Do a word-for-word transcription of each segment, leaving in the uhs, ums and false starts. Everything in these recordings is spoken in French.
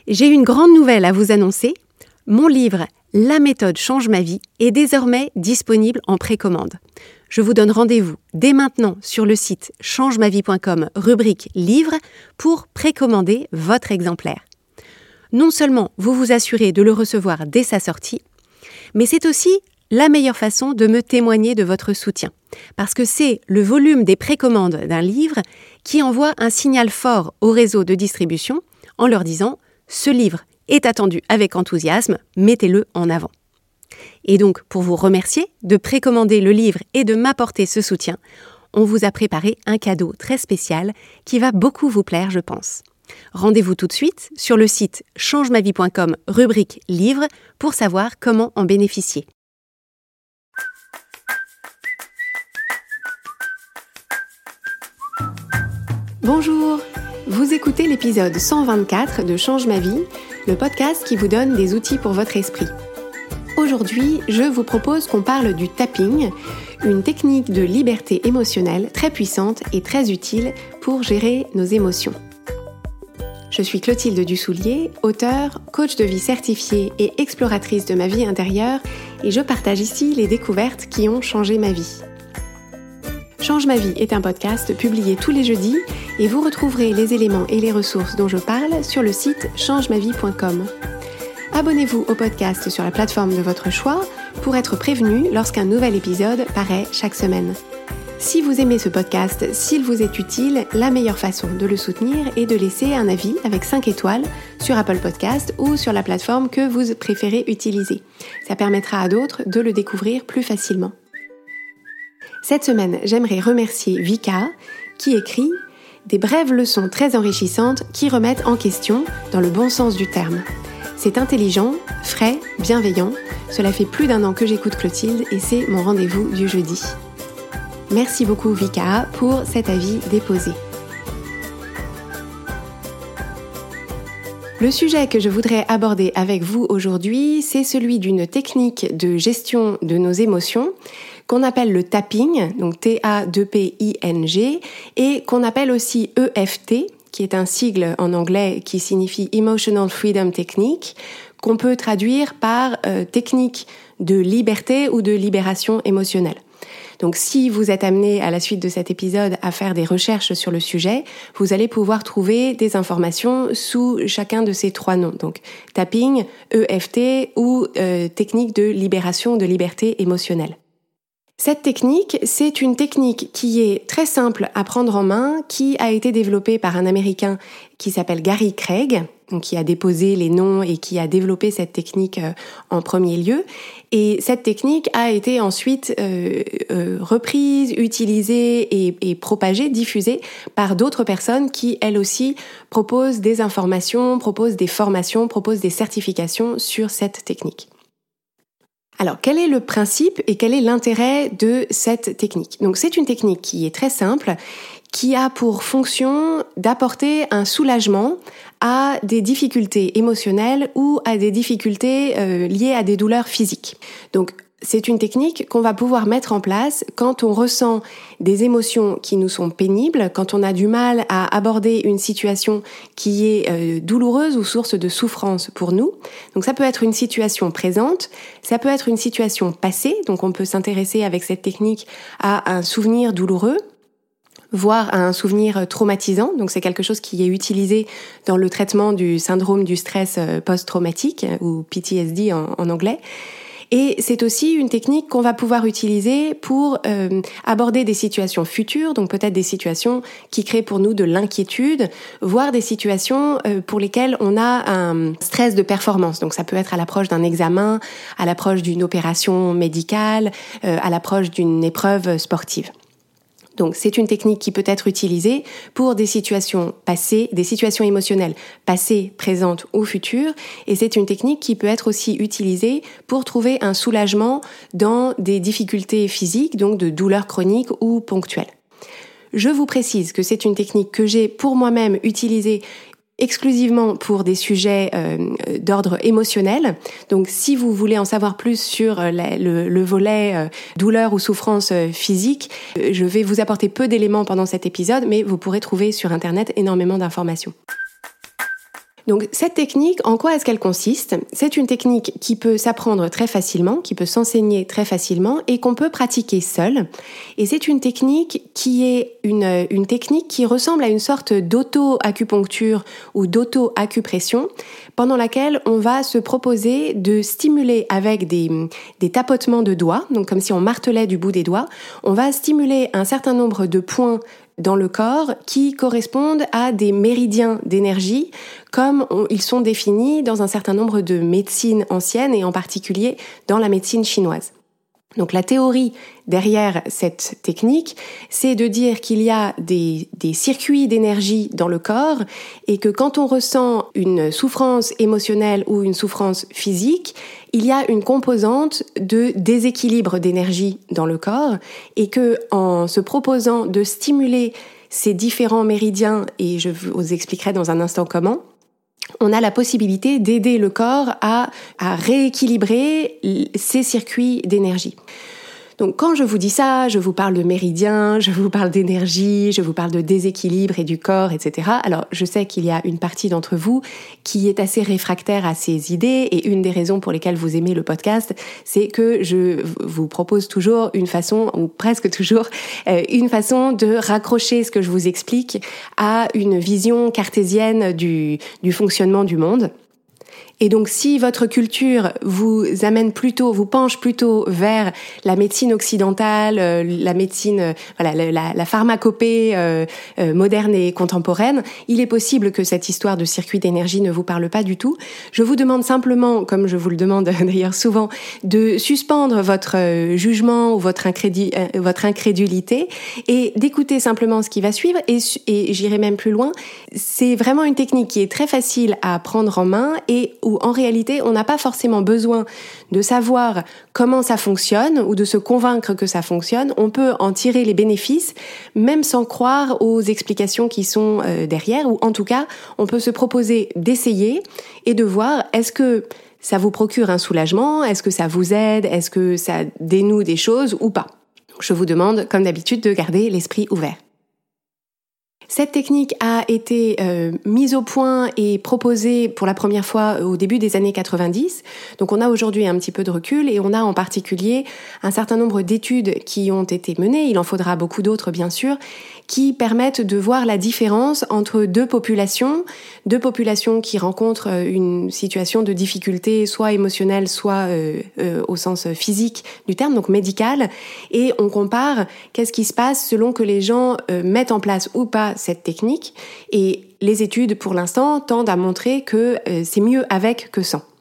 J'ai une grande nouvelle à vous annoncer. Mon livre « La méthode change ma vie » est désormais disponible en précommande. Je vous donne rendez-vous dès maintenant sur le site change ma vie point com, rubrique « Livre » pour précommander votre exemplaire. Non seulement vous vous assurez de le recevoir dès sa sortie, mais c'est aussi la meilleure façon de me témoigner de votre soutien. Parce que c'est le volume des précommandes d'un livre qui envoie un signal fort au réseau de distribution en leur disant « Ce livre est attendu avec enthousiasme, mettez-le en avant ». Et donc, pour vous remercier de précommander le livre et de m'apporter ce soutien, on vous a préparé un cadeau très spécial qui va beaucoup vous plaire, je pense. Rendez-vous tout de suite sur le site change ma vie point com, rubrique « Livre » pour savoir comment en bénéficier. Bonjour, vous écoutez l'épisode cent vingt-quatre de Change ma vie, le podcast qui vous donne des outils pour votre esprit. Aujourd'hui, je vous propose qu'on parle du tapping, une technique de liberté émotionnelle très puissante et très utile pour gérer nos émotions. Je suis Clotilde Dussoulier, auteure, coach de vie certifiée et exploratrice de ma vie intérieure, et je partage ici les découvertes qui ont changé ma vie. Change ma vie est un podcast publié tous les jeudis et vous retrouverez les éléments et les ressources dont je parle sur le site change ma vie point com. Abonnez-vous au podcast sur la plateforme de votre choix pour être prévenu lorsqu'un nouvel épisode paraît chaque semaine. Si vous aimez ce podcast, s'il vous est utile, la meilleure façon de le soutenir est de laisser un avis avec cinq étoiles sur Apple Podcast ou sur la plateforme que vous préférez utiliser. Ça permettra à d'autres de le découvrir plus facilement. Cette semaine, j'aimerais remercier Vika qui écrit « Des brèves leçons très enrichissantes qui remettent en question dans le bon sens du terme. C'est intelligent, frais, bienveillant. Cela fait plus d'un an que j'écoute Clotilde et c'est mon rendez-vous du jeudi. » Merci beaucoup Vika pour cet avis déposé. Le sujet que je voudrais aborder avec vous aujourd'hui, c'est celui d'une technique de gestion de nos émotions qu'on appelle le tapping, donc T A deux P I N G, et qu'on appelle aussi E F T, qui est un sigle en anglais qui signifie Emotional Freedom Technique, qu'on peut traduire par euh, technique de liberté ou de libération émotionnelle. Donc si vous êtes amené à la suite de cet épisode à faire des recherches sur le sujet, vous allez pouvoir trouver des informations sous chacun de ces trois noms. Donc tapping, E F T ou euh, technique de libération de liberté émotionnelle. Cette technique, c'est une technique qui est très simple à prendre en main, qui a été développée par un Américain qui s'appelle Gary Craig, donc qui a déposé les noms et qui a développé cette technique en premier lieu. Et cette technique a été ensuite euh, euh, reprise, utilisée et, et propagée, diffusée par d'autres personnes qui, elles aussi, proposent des informations, proposent des formations, proposent des certifications sur cette technique. Alors, quel est le principe et quel est l'intérêt de cette technique ? Donc, c'est une technique qui est très simple, qui a pour fonction d'apporter un soulagement à des difficultés émotionnelles ou à des difficultés euh, liées à des douleurs physiques. Donc, c'est une technique qu'on va pouvoir mettre en place quand on ressent des émotions qui nous sont pénibles, quand on a du mal à aborder une situation qui est euh, douloureuse ou source de souffrance pour nous. Donc ça peut être une situation présente, ça peut être une situation passée, donc on peut s'intéresser avec cette technique à un souvenir douloureux, voire à un souvenir traumatisant. Donc c'est quelque chose qui est utilisé dans le traitement du syndrome du stress post-traumatique ou P T S D en, en anglais. Et c'est aussi une technique qu'on va pouvoir utiliser pour euh, aborder des situations futures, donc peut-être des situations qui créent pour nous de l'inquiétude, voire des situations euh, pour lesquelles on a un stress de performance. Donc ça peut être à l'approche d'un examen, à l'approche d'une opération médicale, euh, à l'approche d'une épreuve sportive. Donc c'est une technique qui peut être utilisée pour des situations passées, des situations émotionnelles passées, présentes ou futures, et c'est une technique qui peut être aussi utilisée pour trouver un soulagement dans des difficultés physiques, donc de douleurs chroniques ou ponctuelles. Je vous précise que c'est une technique que j'ai pour moi-même utilisée exclusivement pour des sujets euh, d'ordre émotionnel. Donc si vous voulez en savoir plus sur la, le, le volet euh, douleur ou souffrance euh, physique, euh, je vais vous apporter peu d'éléments pendant cet épisode, mais vous pourrez trouver sur Internet énormément d'informations. Donc cette technique, en quoi est-ce qu'elle consiste ? C'est une technique qui peut s'apprendre très facilement, qui peut s'enseigner très facilement et qu'on peut pratiquer seul. Et c'est une technique qui est une, une technique qui ressemble à une sorte d'auto-acupuncture ou d'auto-acupression pendant laquelle on va se proposer de stimuler avec des, des tapotements de doigts, donc comme si on martelait du bout des doigts, on va stimuler un certain nombre de points dans le corps qui correspondent à des méridiens d'énergie comme on, ils sont définis dans un certain nombre de médecines anciennes et en particulier dans la médecine chinoise. Donc la théorie derrière cette technique, c'est de dire qu'il y a des, des circuits d'énergie dans le corps et que quand on ressent une souffrance émotionnelle ou une souffrance physique, il y a une composante de déséquilibre d'énergie dans le corps et que en se proposant de stimuler ces différents méridiens, et je vous expliquerai dans un instant comment, on a la possibilité d'aider le corps à, à rééquilibrer ces circuits d'énergie. Donc quand je vous dis ça, je vous parle de méridiens, je vous parle d'énergie, je vous parle de déséquilibre et du corps, et cetera. Alors je sais qu'il y a une partie d'entre vous qui est assez réfractaire à ces idées et une des raisons pour lesquelles vous aimez le podcast, c'est que je vous propose toujours une façon, ou presque toujours, une façon de raccrocher ce que je vous explique à une vision cartésienne du, du fonctionnement du monde. Et donc, si votre culture vous amène plutôt, vous penche plutôt vers la médecine occidentale, euh, la médecine, euh, voilà, la, la pharmacopée euh, euh, moderne et contemporaine, il est possible que cette histoire de circuit d'énergie ne vous parle pas du tout. Je vous demande simplement, comme je vous le demande d'ailleurs souvent, de suspendre votre euh, jugement ou votre, incrédu- euh, votre incrédulité et d'écouter simplement ce qui va suivre. Et, et j'irai même plus loin. C'est vraiment une technique qui est très facile à prendre en main et où en réalité, on n'a pas forcément besoin de savoir comment ça fonctionne ou de se convaincre que ça fonctionne. On peut en tirer les bénéfices, même sans croire aux explications qui sont euh, derrière, ou en tout cas, on peut se proposer d'essayer et de voir est-ce que ça vous procure un soulagement, est-ce que ça vous aide, est-ce que ça dénoue des choses ou pas. Je vous demande, comme d'habitude, de garder l'esprit ouvert. Cette technique a été euh, mise au point et proposée pour la première fois au début des années quatre-vingt-dix. Donc on a aujourd'hui un petit peu de recul et on a en particulier un certain nombre d'études qui ont été menées, il en faudra beaucoup d'autres bien sûr, qui permettent de voir la différence entre deux populations, deux populations qui rencontrent une situation de difficulté soit émotionnelle, soit euh, euh, au sens physique du terme, donc médical, et on compare qu'est-ce qui se passe selon que les gens euh, mettent en place ou pas cette technique, et les études pour l'instant tendent à montrer que euh, c'est mieux avec que sans.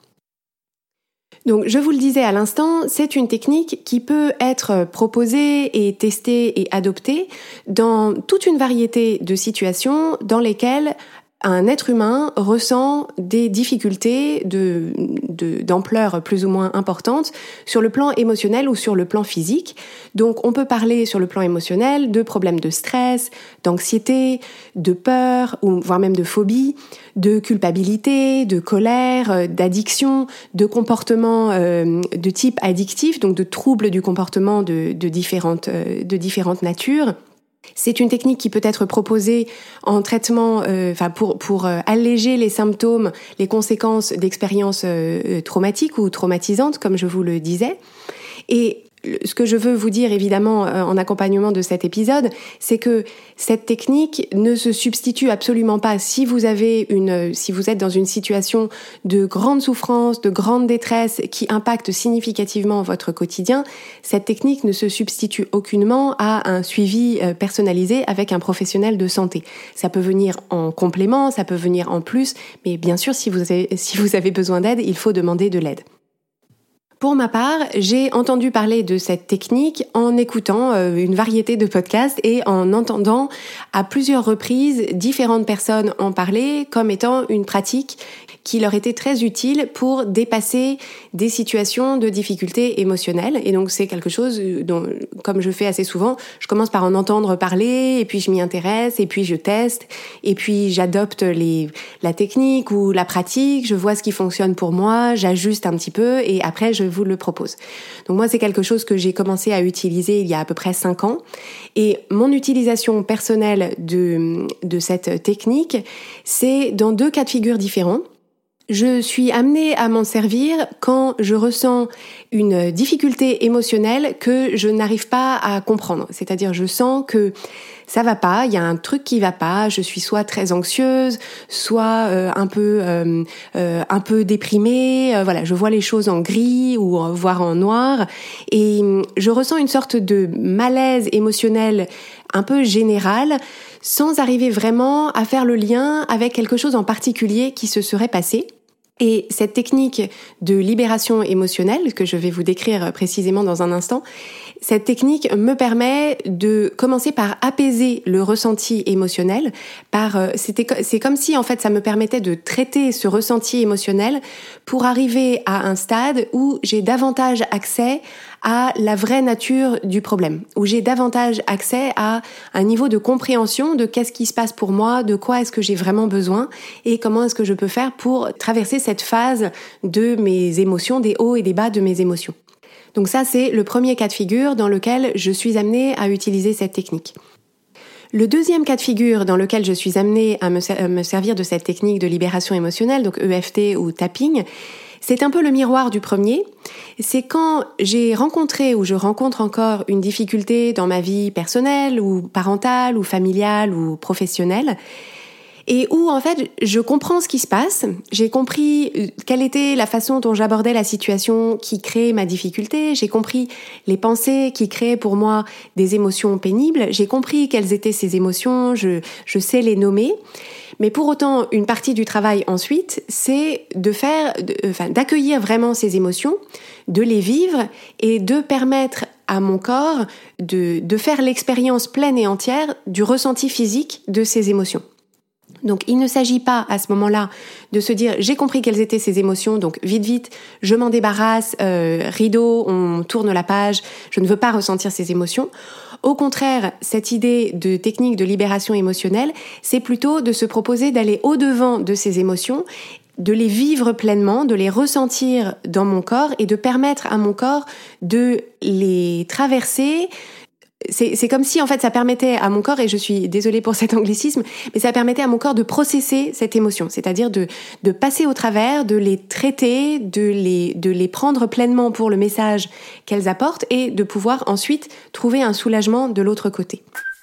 Donc, je vous le disais à l'instant, c'est une technique qui peut être proposée et testée et adoptée dans toute une variété de situations dans lesquelles un être humain ressent des difficultés de, de, d'ampleur plus ou moins importante sur le plan émotionnel ou sur le plan physique. Donc, on peut parler sur le plan émotionnel de problèmes de stress, d'anxiété, de peur, ou voire même de phobie, de culpabilité, de colère, d'addiction, de comportements euh, de type addictif, donc de troubles du comportement de, de différentes, euh, de différentes natures. C'est une technique qui peut être proposée en traitement, euh, enfin pour pour euh, alléger les symptômes, les conséquences d'expériences euh, traumatiques ou traumatisantes, comme je vous le disais. Et ce que je veux vous dire évidemment en accompagnement de cet épisode, c'est que cette technique ne se substitue absolument pas si vous avez une, si vous êtes dans une situation de grande souffrance, de grande détresse qui impacte significativement votre quotidien. Cette technique ne se substitue aucunement à un suivi personnalisé avec un professionnel de santé. Ça peut venir en complément, ça peut venir en plus, mais bien sûr, si vous avez, si vous avez besoin d'aide, il faut demander de l'aide. Pour ma part, j'ai entendu parler de cette technique en écoutant euh, une variété de podcasts et en entendant à plusieurs reprises différentes personnes en parler comme étant une pratique qui leur était très utile pour dépasser des situations de difficultés émotionnelles. Et donc c'est quelque chose dont, comme je fais assez souvent, je commence par en entendre parler et puis je m'y intéresse et puis je teste et puis j'adopte les, la technique ou la pratique, je vois ce qui fonctionne pour moi, j'ajuste un petit peu et après je vous le propose. Donc moi, c'est quelque chose que j'ai commencé à utiliser il y a à peu près cinq ans. Et mon utilisation personnelle de, de cette technique, c'est dans deux cas de figure différents. Je suis amenée à m'en servir quand je ressens une difficulté émotionnelle que je n'arrive pas à comprendre. C'est-à-dire, je sens que ça va pas, il y a un truc qui va pas, je suis soit très anxieuse, soit euh, un peu euh, euh, un peu déprimée, euh, voilà, je vois les choses en gris ou euh, voire en noir et je ressens une sorte de malaise émotionnel un peu général sans arriver vraiment à faire le lien avec quelque chose en particulier qui se serait passé. Et cette technique de libération émotionnelle, que je vais vous décrire précisément dans un instant, cette technique me permet de commencer par apaiser le ressenti émotionnel. Par, c'était, c'est comme si en fait ça me permettait de traiter ce ressenti émotionnel pour arriver à un stade où j'ai davantage accès à la vraie nature du problème, où j'ai davantage accès à un niveau de compréhension de qu'est-ce qui se passe pour moi, de quoi est-ce que j'ai vraiment besoin et comment est-ce que je peux faire pour traverser cette phase de mes émotions, des hauts et des bas de mes émotions. Donc ça, c'est le premier cas de figure dans lequel je suis amenée à utiliser cette technique. Le deuxième cas de figure dans lequel je suis amenée à me, ser- me servir de cette technique de libération émotionnelle, donc E F T ou tapping, c'est un peu le miroir du premier. C'est quand j'ai rencontré ou je rencontre encore une difficulté dans ma vie personnelle ou parentale ou familiale ou professionnelle et où en fait je comprends ce qui se passe, j'ai compris quelle était la façon dont j'abordais la situation qui crée ma difficulté, j'ai compris les pensées qui créaient pour moi des émotions pénibles, j'ai compris quelles étaient ces émotions, je, je sais les nommer. Mais pour autant, une partie du travail ensuite, c'est de faire, de, enfin, d'accueillir vraiment ces émotions, de les vivre et de permettre à mon corps de, de faire l'expérience pleine et entière du ressenti physique de ces émotions. Donc il ne s'agit pas à ce moment-là de se dire j'ai compris quelles étaient ces émotions, donc vite vite je m'en débarrasse, euh, rideau, on tourne la page, je ne veux pas ressentir ces émotions. Au contraire, cette idée de technique de libération émotionnelle, c'est plutôt de se proposer d'aller au-devant de ces émotions, de les vivre pleinement, de les ressentir dans mon corps et de permettre à mon corps de les traverser. C'est, c'est comme si en fait ça permettait à mon corps, et je suis désolée pour cet anglicisme, mais ça permettait à mon corps de processer cette émotion, c'est-à-dire de, de passer au travers, de les traiter, de les, de les prendre pleinement pour le message qu'elles apportent et de pouvoir ensuite trouver un soulagement de l'autre côté.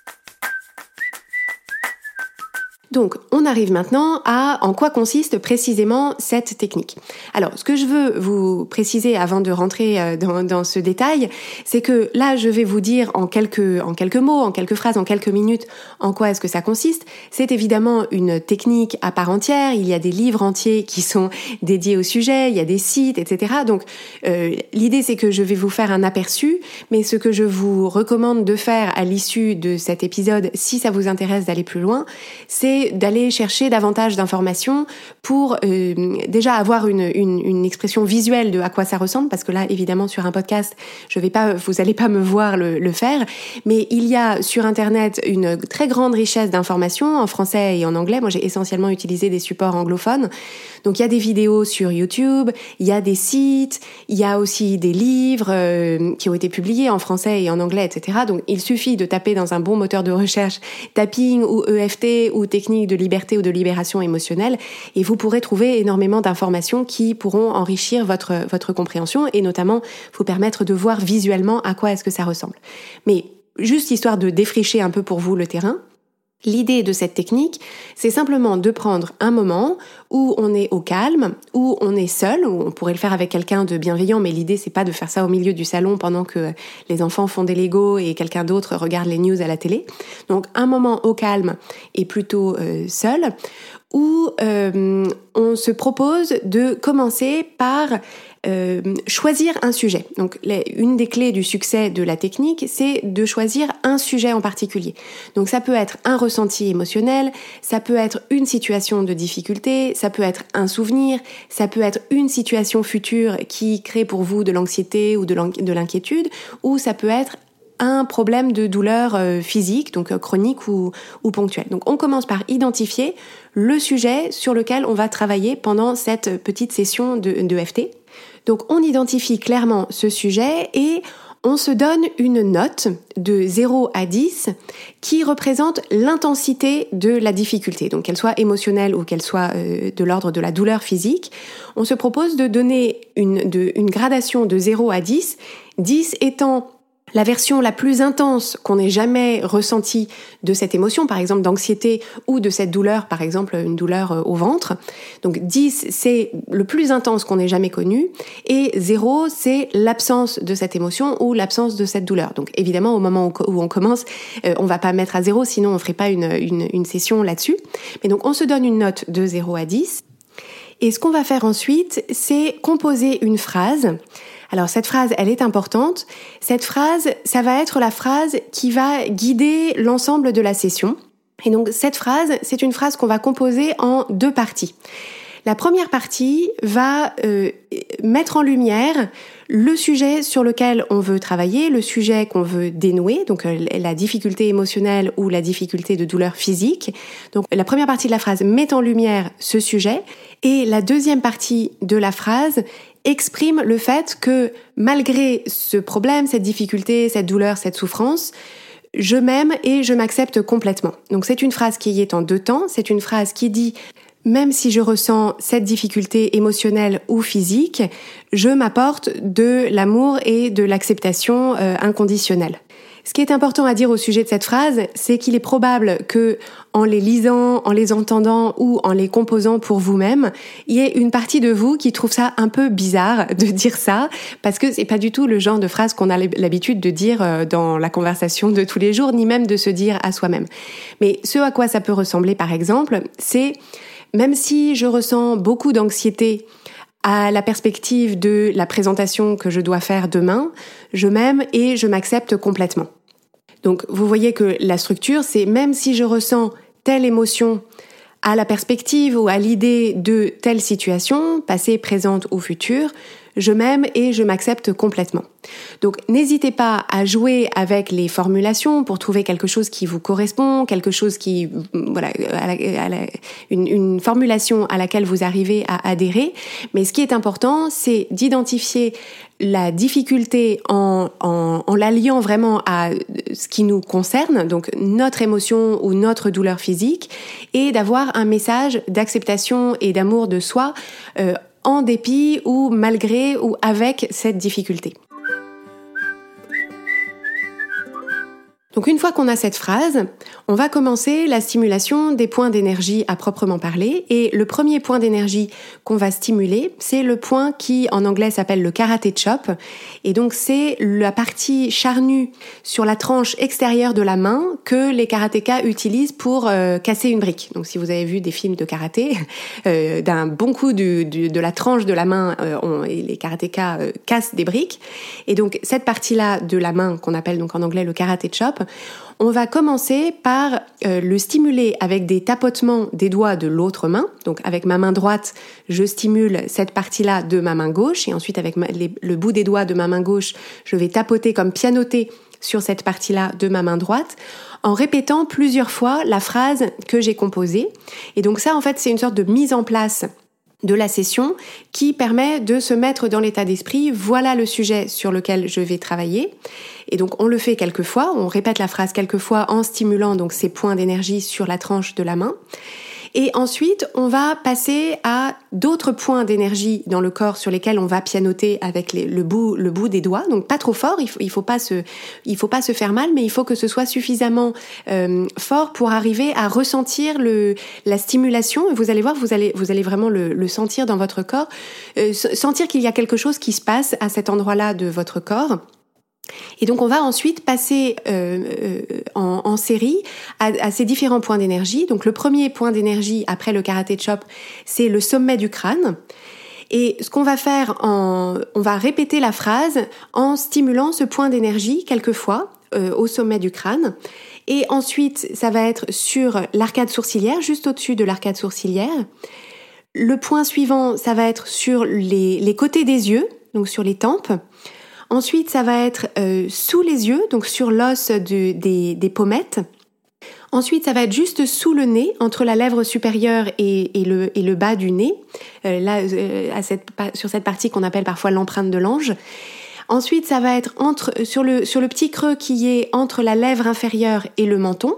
Donc, on arrive maintenant à en quoi consiste précisément cette technique. Alors, ce que je veux vous préciser avant de rentrer dans, dans ce détail, c'est que là, je vais vous dire en quelques, en quelques mots, en quelques phrases, en quelques minutes, en quoi est-ce que ça consiste. C'est évidemment une technique à part entière. Il y a des livres entiers qui sont dédiés au sujet, il y a des sites, et cetera. Donc, euh, l'idée, c'est que je vais vous faire un aperçu, mais ce que je vous recommande de faire à l'issue de cet épisode, si ça vous intéresse d'aller plus loin, c'est d'aller chercher davantage d'informations pour euh, déjà avoir une, une, une expression visuelle de à quoi ça ressemble, parce que là, évidemment, sur un podcast, je vais pas, vous allez pas me voir le, le faire, mais il y a sur Internet une très grande richesse d'informations en français et en anglais. Moi, j'ai essentiellement utilisé des supports anglophones. Donc, il y a des vidéos sur YouTube, il y a des sites, il y a aussi des livres euh, qui ont été publiés en français et en anglais, et cetera. Donc, il suffit de taper dans un bon moteur de recherche tapping ou E F T ou technique de liberté ou de libération émotionnelle et vous pourrez trouver énormément d'informations qui pourront enrichir votre, votre compréhension et notamment vous permettre de voir visuellement à quoi est-ce que ça ressemble. Mais juste histoire de défricher un peu pour vous le terrain, l'idée de cette technique, c'est simplement de prendre un moment où on est au calme, où on est seul, où on pourrait le faire avec quelqu'un de bienveillant, mais l'idée c'est pas de faire ça au milieu du salon pendant que les enfants font des Legos et quelqu'un d'autre regarde les news à la télé. Donc un moment au calme et plutôt euh, seul, où euh, on se propose de commencer par euh, choisir un sujet. Donc les, une des clés du succès de la technique, c'est de choisir un sujet en particulier. Donc ça peut être un ressenti émotionnel, ça peut être une situation de difficulté, ça peut être un souvenir, ça peut être une situation future qui crée pour vous de l'anxiété ou de, l'in- de l'inquiétude, ou ça peut être un problème de douleur euh, physique, donc euh, chronique ou, ou ponctuelle. Donc on commence par identifier le sujet sur lequel on va travailler pendant cette petite session de, de F T. Donc on identifie clairement ce sujet et on se donne une note de zéro à dix qui représente l'intensité de la difficulté, donc qu'elle soit émotionnelle ou qu'elle soit euh, de l'ordre de la douleur physique. On se propose de donner une, de, une gradation de zéro à dix, dix étant la version la plus intense qu'on ait jamais ressentie de cette émotion, par exemple d'anxiété ou de cette douleur, par exemple une douleur au ventre. Donc dix, c'est le plus intense qu'on ait jamais connu, et zéro, c'est l'absence de cette émotion ou l'absence de cette douleur. Donc évidemment, au moment où on commence, euh, on va pas mettre à zéro, sinon on ferait pas une, une, une session là-dessus. Mais donc on se donne une note de zéro à dix. Et ce qu'on va faire ensuite, c'est composer une phrase. Alors cette phrase, elle est importante. Cette phrase, ça va être la phrase qui va guider l'ensemble de la session. Et donc cette phrase, c'est une phrase qu'on va composer en deux parties. La première partie va euh, mettre en lumière le sujet sur lequel on veut travailler, le sujet qu'on veut dénouer, donc euh, la difficulté émotionnelle ou la difficulté de douleur physique. Donc la première partie de la phrase met en lumière ce sujet, et la deuxième partie de la phrase exprime le fait que malgré ce problème, cette difficulté, cette douleur, cette souffrance, je m'aime et je m'accepte complètement. Donc c'est une phrase qui est en deux temps, c'est une phrase qui dit « Même si je ressens cette difficulté émotionnelle ou physique, je m'apporte de l'amour et de l'acceptation euh, inconditionnelle ». Ce qui est important à dire au sujet de cette phrase, c'est qu'il est probable que, en les lisant, en les entendant ou en les composant pour vous-même, il y ait une partie de vous qui trouve ça un peu bizarre de dire ça, parce que c'est pas du tout le genre de phrase qu'on a l'habitude de dire dans la conversation de tous les jours, ni même de se dire à soi-même. Mais ce à quoi ça peut ressembler, par exemple, c'est même si je ressens beaucoup d'anxiété à la perspective de la présentation que je dois faire demain, je m'aime et je m'accepte complètement. Donc vous voyez que la structure, c'est même si je ressens telle émotion à la perspective ou à l'idée de telle situation, passée, présente ou future, je m'aime et je m'accepte complètement. Donc n'hésitez pas à jouer avec les formulations pour trouver quelque chose qui vous correspond, quelque chose qui, voilà, à la, à la, une, une formulation à laquelle vous arrivez à adhérer. Mais ce qui est important, c'est d'identifier la difficulté en, en, en l'alliant vraiment à ce qui nous concerne, donc notre émotion ou notre douleur physique, et d'avoir un message d'acceptation et d'amour de soi euh, en dépit ou malgré ou avec cette difficulté. Donc une fois qu'on a cette phrase, on va commencer la stimulation des points d'énergie à proprement parler. Et le premier point d'énergie qu'on va stimuler, c'est le point qui en anglais s'appelle le karate chop. Et donc c'est la partie charnue sur la tranche extérieure de la main que les karatékas utilisent pour euh, casser une brique. Donc si vous avez vu des films de karaté, euh, d'un bon coup du, du, de la tranche de la main, euh, on, les karatékas euh, cassent des briques. Et donc cette partie-là de la main qu'on appelle donc en anglais le karate chop, on va commencer par euh, le stimuler avec des tapotements des doigts de l'autre main. Donc avec ma main droite, je stimule cette partie-là de ma main gauche, et ensuite avec ma, les, le bout des doigts de ma main gauche, je vais tapoter comme pianoter sur cette partie-là de ma main droite, en répétant plusieurs fois la phrase que j'ai composée. Et donc ça, en fait, c'est une sorte de mise en place de la session qui permet de se mettre dans l'état d'esprit, voilà le sujet sur lequel je vais travailler. Et donc on le fait quelques fois, on répète la phrase quelques fois en stimulant donc ces points d'énergie sur la tranche de la main. Et ensuite, on va passer à d'autres points d'énergie dans le corps sur lesquels on va pianoter avec les, le bout, le bout des doigts. Donc pas trop fort, il faut, il faut pas se, il faut pas se faire mal, mais il faut que ce soit suffisamment euh, fort pour arriver à ressentir le, la stimulation. Et vous allez voir, vous allez, vous allez vraiment le, le sentir dans votre corps, euh, sentir qu'il y a quelque chose qui se passe à cet endroit-là de votre corps. Et donc on va ensuite passer euh, euh, en, en série à, à ces différents points d'énergie. Donc le premier point d'énergie après le karate chop, c'est le sommet du crâne. Et ce qu'on va faire, en, on va répéter la phrase en stimulant ce point d'énergie quelques fois euh, au sommet du crâne. Et ensuite, ça va être sur l'arcade sourcilière, juste au-dessus de l'arcade sourcilière. Le point suivant, ça va être sur les, les côtés des yeux, donc sur les tempes. Ensuite, ça va être euh, sous les yeux, donc sur l'os de, des, des pommettes. Ensuite, ça va être juste sous le nez, entre la lèvre supérieure et, et, le, et le bas du nez, euh, là, euh, à cette, sur cette partie qu'on appelle parfois l'empreinte de l'ange. Ensuite, ça va être entre, sur, le, sur le petit creux qui est entre la lèvre inférieure et le menton.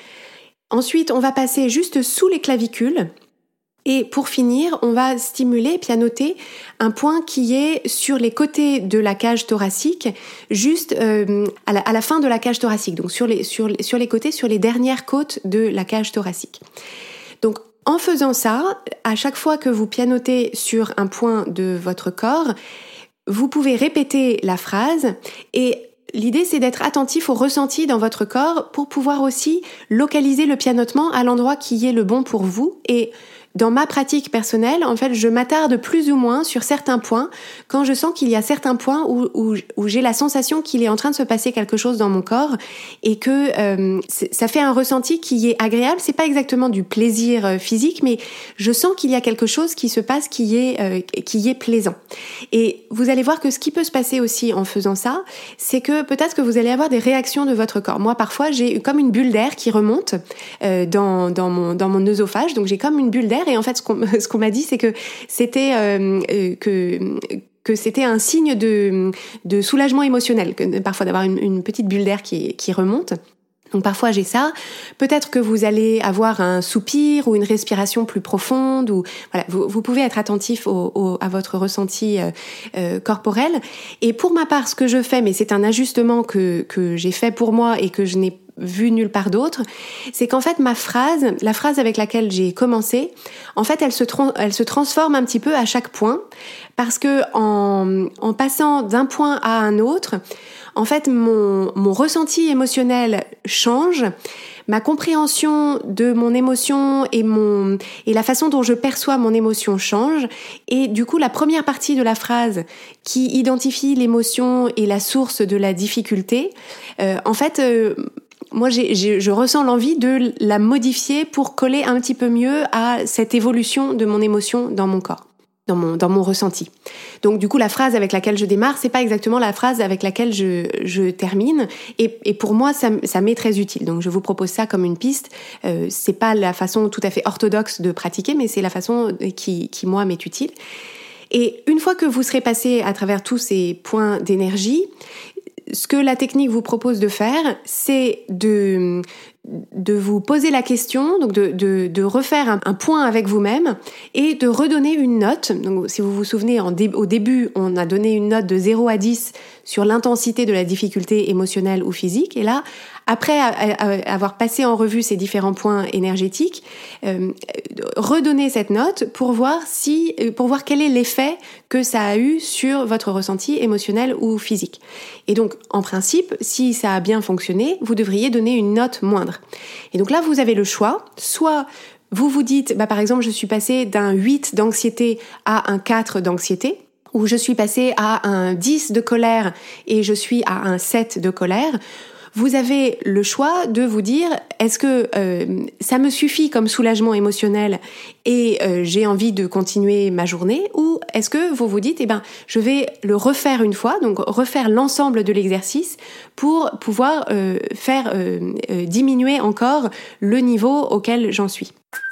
Ensuite, on va passer juste sous les clavicules. Et pour finir, on va stimuler, pianoter un point qui est sur les côtés de la cage thoracique, juste euh, à, la, à la fin de la cage thoracique, donc sur les, sur, sur les côtés, sur les dernières côtes de la cage thoracique. Donc, en faisant ça, à chaque fois que vous pianotez sur un point de votre corps, vous pouvez répéter la phrase et l'idée, c'est d'être attentif au ressenti dans votre corps pour pouvoir aussi localiser le pianotement à l'endroit qui est le bon pour vous. Et dans ma pratique personnelle, en fait, je m'attarde plus ou moins sur certains points quand je sens qu'il y a certains points où, où, où j'ai la sensation qu'il est en train de se passer quelque chose dans mon corps et que euh, ça fait un ressenti qui est agréable. C'est pas exactement du plaisir physique, mais je sens qu'il y a quelque chose qui se passe qui est euh, qui est plaisant. Et vous allez voir que ce qui peut se passer aussi en faisant ça, c'est que peut-être que vous allez avoir des réactions de votre corps. Moi, parfois, j'ai comme une bulle d'air qui remonte euh, dans dans mon dans mon œsophage, donc j'ai comme une bulle d'air. Et en fait, ce qu'on, ce qu'on m'a dit, c'est que c'était euh, euh, que que c'était un signe de de soulagement émotionnel, que parfois d'avoir une, une petite bulle d'air qui qui remonte. Donc parfois j'ai ça. Peut-être que vous allez avoir un soupir ou une respiration plus profonde. Ou voilà, vous, vous pouvez être attentif au, au, à votre ressenti euh, euh, corporel. Et pour ma part, ce que je fais, mais c'est un ajustement que que j'ai fait pour moi et que je n'ai vu nulle part d'autre, c'est qu'en fait ma phrase, la phrase avec laquelle j'ai commencé, en fait elle se tra- elle se transforme un petit peu à chaque point, parce que en en passant d'un point à un autre, en fait mon mon ressenti émotionnel change, ma compréhension de mon émotion et mon et la façon dont je perçois mon émotion change, et du coup la première partie de la phrase qui identifie l'émotion et la source de la difficulté, euh, en fait euh, moi, j'ai, j'ai, je ressens l'envie de la modifier pour coller un petit peu mieux à cette évolution de mon émotion dans mon corps, dans mon, dans mon ressenti. Donc, du coup, la phrase avec laquelle je démarre, c'est pas exactement la phrase avec laquelle je, je termine. Et, et pour moi, ça, ça m'est très utile. Donc, je vous propose ça comme une piste. Euh, c'est pas la façon tout à fait orthodoxe de pratiquer, mais c'est la façon qui, qui moi, m'est utile. Et une fois que vous serez passé à travers tous ces points d'énergie, ce que la technique vous propose de faire, c'est de, de vous poser la question, donc de, de, de refaire un, un point avec vous-même et de redonner une note. Donc, si vous vous souvenez, en dé, au début, on a donné une note de zéro à dix sur l'intensité de la difficulté émotionnelle ou physique. Et là, après avoir passé en revue ces différents points énergétiques, euh, redonner cette note pour voir si, pour voir quel est l'effet que ça a eu sur votre ressenti émotionnel ou physique. Et donc, en principe, si ça a bien fonctionné, vous devriez donner une note moindre. Et donc là, vous avez le choix. Soit vous vous dites, bah, par exemple, je suis passé d'un huit d'anxiété à un quatre d'anxiété, ou je suis passé à un dix de colère et je suis à un sept de colère. Vous avez le choix de vous dire, est-ce que euh, ça me suffit comme soulagement émotionnel et euh, j'ai envie de continuer ma journée, ou est-ce que vous vous dites, eh ben, je vais le refaire une fois, donc refaire l'ensemble de l'exercice pour pouvoir euh, faire euh, euh, diminuer encore le niveau auquel j'en suis.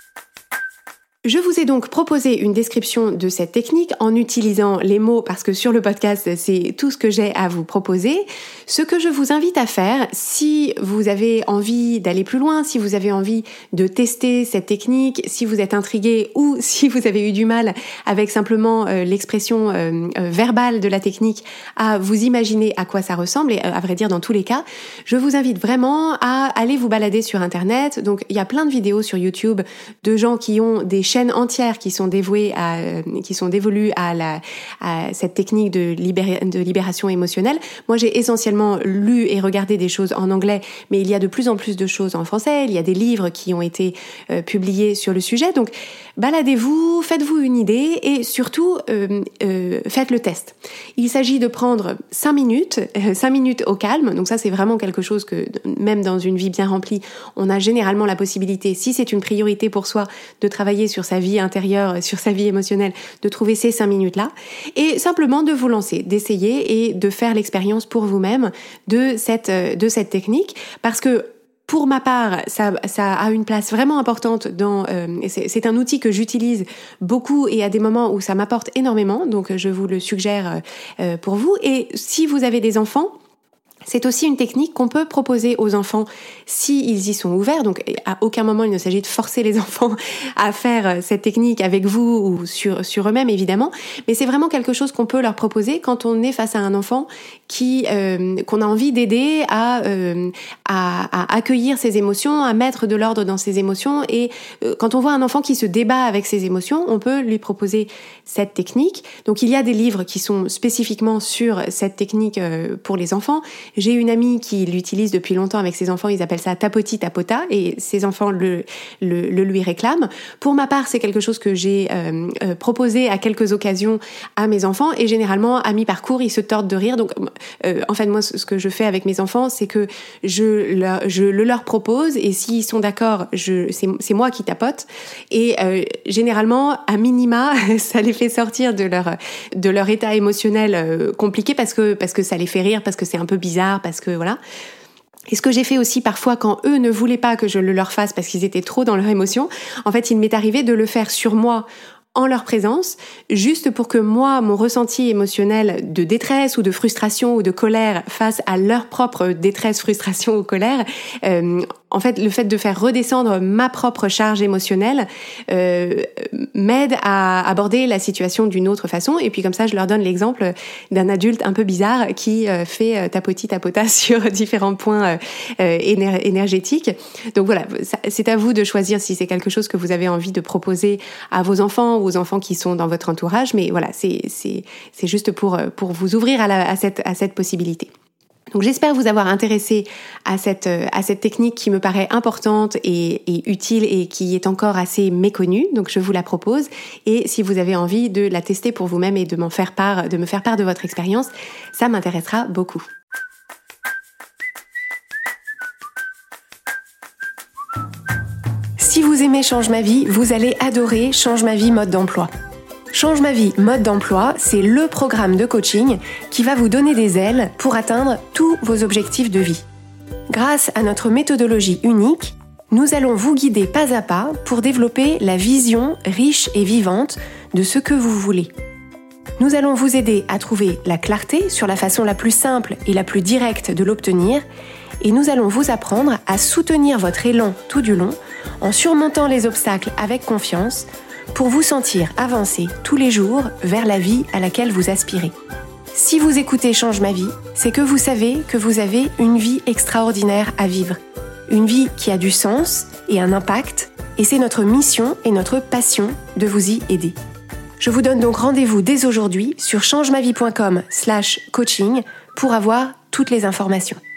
Je vous ai donc proposé une description de cette technique en utilisant les mots, parce que sur le podcast, c'est tout ce que j'ai à vous proposer. Ce que je vous invite à faire, si vous avez envie d'aller plus loin, si vous avez envie de tester cette technique, si vous êtes intrigué ou si vous avez eu du mal avec simplement euh, l'expression euh, euh, verbale de la technique à vous imaginer à quoi ça ressemble, et euh, à vrai dire dans tous les cas, je vous invite vraiment à aller vous balader sur Internet. Donc il y a plein de vidéos sur YouTube de gens qui ont des chaînes entières qui sont dévouées à, euh, qui sont dévolues à la, à cette technique de, libéra- de libération émotionnelle. Moi, j'ai essentiellement lu et regardé des choses en anglais, mais il y a de plus en plus de choses en français. Il y a des livres qui ont été euh, publiés sur le sujet. Donc, baladez-vous, faites-vous une idée et surtout, euh, euh, faites le test. Il s'agit de prendre cinq minutes, euh, cinq minutes au calme. Donc ça, c'est vraiment quelque chose que, même dans une vie bien remplie, on a généralement la possibilité, si c'est une priorité pour soi, de travailler sur sa vie intérieure, sur sa vie émotionnelle, de trouver ces cinq minutes-là. Et simplement de vous lancer, d'essayer et de faire l'expérience pour vous-même de cette, de cette technique. Parce que pour ma part, ça, ça a une place vraiment importante dans. Euh, c'est, c'est un outil que j'utilise beaucoup et à des moments où ça m'apporte énormément. Donc, je vous le suggère euh, pour vous. Et si vous avez des enfants, c'est aussi une technique qu'on peut proposer aux enfants s'ils y sont ouverts. Donc, à aucun moment, il ne s'agit de forcer les enfants à faire cette technique avec vous ou sur, sur eux-mêmes, évidemment. Mais c'est vraiment quelque chose qu'on peut leur proposer quand on est face à un enfant qui, euh, qu'on a envie d'aider à, euh, à, à accueillir ses émotions, à mettre de l'ordre dans ses émotions. Et euh, quand on voit un enfant qui se débat avec ses émotions, on peut lui proposer cette technique. Donc, il y a des livres qui sont spécifiquement sur cette technique euh, pour les enfants. J'ai une amie qui l'utilise depuis longtemps avec ses enfants, ils appellent ça tapoti tapota, et ses enfants le, le, le lui réclament. Pour ma part, c'est quelque chose que j'ai euh, euh, proposé à quelques occasions à mes enfants, et généralement, à mi-parcours, ils se tordent de rire. Donc, euh, en fait, moi, ce que je fais avec mes enfants, c'est que je, leur, je le leur propose, et s'ils sont d'accord, je, c'est, c'est moi qui tapote. Et euh, généralement, à minima, ça les fait sortir de leur, de leur état émotionnel euh, compliqué, parce que, parce que ça les fait rire, parce que c'est un peu bizarre, parce que voilà. Et ce que j'ai fait aussi parfois quand eux ne voulaient pas que je le leur fasse parce qu'ils étaient trop dans leur émotion, en fait, il m'est arrivé de le faire sur moi en leur présence, juste pour que moi, mon ressenti émotionnel de détresse ou de frustration ou de colère face à leur propre détresse, frustration ou colère, euh, en fait, le fait de faire redescendre ma propre charge émotionnelle euh, m'aide à aborder la situation d'une autre façon. Et puis comme ça, je leur donne l'exemple d'un adulte un peu bizarre qui euh, fait euh, tapoti tapota sur différents points euh, éner- énergétiques. Donc voilà, ça, c'est à vous de choisir si c'est quelque chose que vous avez envie de proposer à vos enfants ou aux enfants qui sont dans votre entourage. Mais voilà, c'est c'est c'est juste pour pour vous ouvrir à, la, à cette à cette possibilité. Donc j'espère vous avoir intéressé à cette à cette technique qui me paraît importante et, et utile et qui est encore assez méconnue. Donc je vous la propose, et si vous avez envie de la tester pour vous-même et de m'en faire part, de me faire part de votre expérience, ça m'intéressera beaucoup. Si vous aimez Change ma vie, vous allez adorer Change ma vie mode d'emploi. Change ma vie mode d'emploi, c'est le programme de coaching qui va vous donner des ailes pour atteindre tous vos objectifs de vie. Grâce à notre méthodologie unique, nous allons vous guider pas à pas pour développer la vision riche et vivante de ce que vous voulez. Nous allons vous aider à trouver la clarté sur la façon la plus simple et la plus directe de l'obtenir, et nous allons vous apprendre à soutenir votre élan tout du long en surmontant les obstacles avec confiance, pour vous sentir avancer tous les jours vers la vie à laquelle vous aspirez. Si vous écoutez Change ma vie, c'est que vous savez que vous avez une vie extraordinaire à vivre. Une vie qui a du sens et un impact, et c'est notre mission et notre passion de vous y aider. Je vous donne donc rendez-vous dès aujourd'hui sur changemavie point com slash coaching pour avoir toutes les informations.